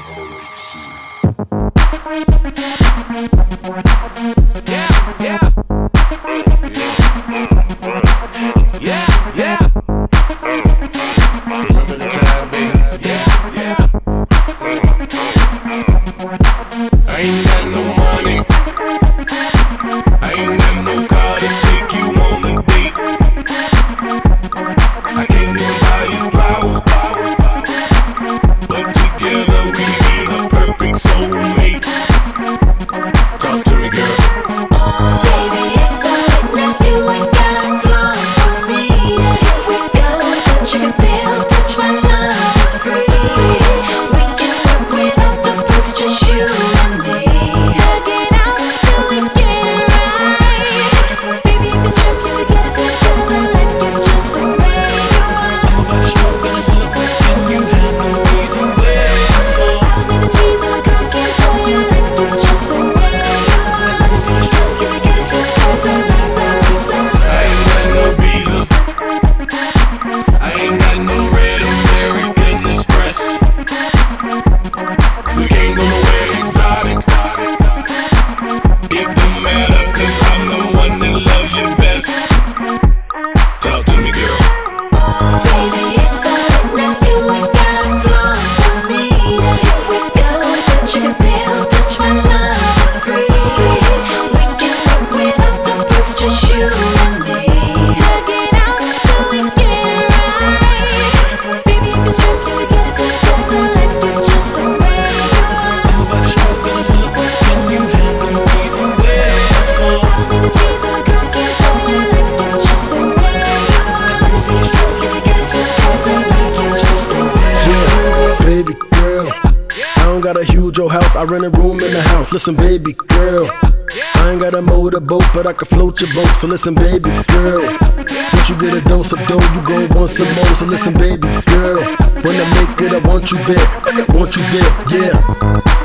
I rent a room in the house. Listen, baby girl, I ain't got a motorboat, but I can float your boat. So listen, baby girl, once you get a dose of dough, you gon' want some more. So listen, baby girl, when I make it, I want you there. I want you there, yeah.